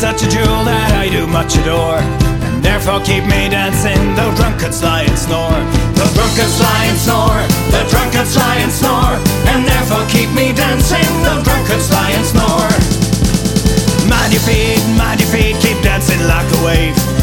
such a jewel that I do much adore, and therefore keep me dancing though drunkards lie and snore. The drunkards lie and snore, the drunkards lie and snore, and therefore keep me dancing though drunkards lie and snore. Mind your feet, keep dancing like a wave.